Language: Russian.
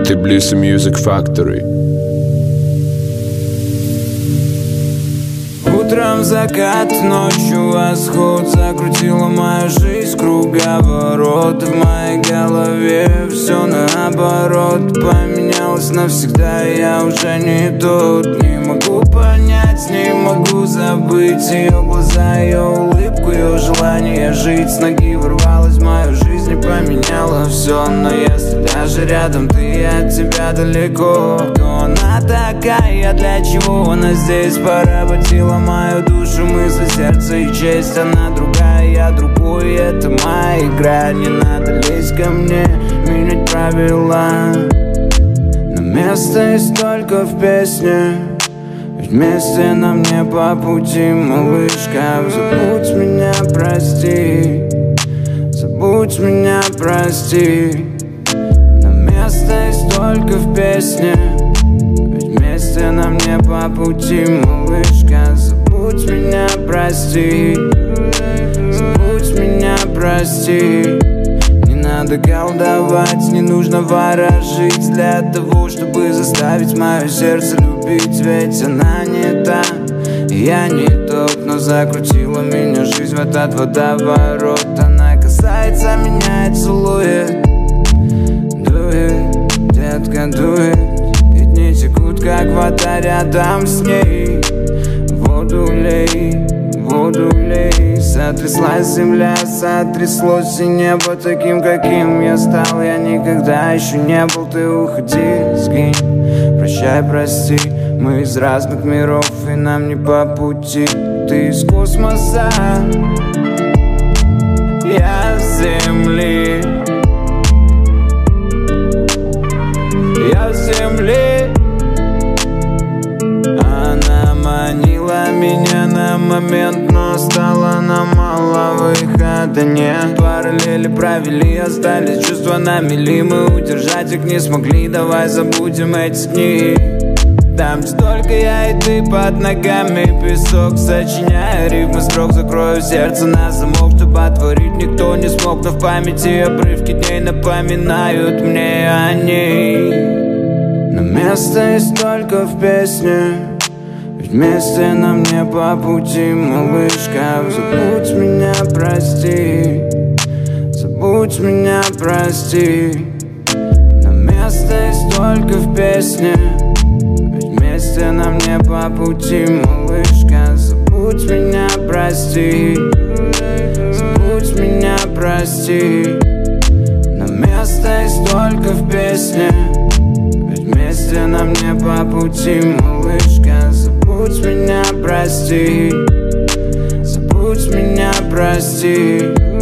Tbilisi Music Factory. Утром закат, ночью восход закрутила мою жизнь круговорот. В моей голове все наоборот поменялось навсегда, я уже не тот. Не могу понять, не могу забыть ее глаза, ее улыбку, ее желание жить. С ноги ворвалась в мою жизнь и поменяла все. Но если даже рядом ты, от тебя далеко, то она такая, для чего она здесь? Поработила мою душу, мысли, сердце и честь. Она другая, я другой, это моя игра. Не надо лезть ко мне, менять правила. Но место есть только в песне, ведь вместе нам не по пути, малышка. Забудь меня, прости, забудь меня, прости. Но место есть только в песне, ведь вместе нам не по пути, малышка. Забудь меня, прости, забудь меня, прости. Не надо колдовать, не нужно ворожить для того, чтобы заставить мое сердце любить. Ведь она не та, я не тот, но закрутила меня жизнь в этот водоворот. Она касается меня и целует, дует, детка, дует. И дни текут, как вода рядом с ней. Воду лей, воду лей. Сотряслась земля, сотряслось и небо таким, каким я стал. Я никогда еще не был, ты уходи, сгинь. Прощай, прости, мы из разных миров и нам не по пути. Ты из космоса, я с земли, я с земли. Она манила меня на момент, но стало нам мало, выхода нет. Параллели провели, остались чувства на мели. Мы удержать их не смогли, давай забудем эти дни. Там столько я и ты под ногами, песок, сочиняя рифмы строк. Закрою сердце на замок, чтобы отворить никто не смог. Но в памяти обрывки дней напоминают мне о ней. Но место есть только в песне, ведь вместе нам не по пути, малышка. Забудь меня, прости, забудь меня, прости. Но место есть только в песне, ведь вместе нам не по пути, малышка. Забудь меня, прости, забудь меня, прости. Но место есть только в песне, ведь вместе нам не по пути, малышка. Забудь меня, прости, забудь меня, прости.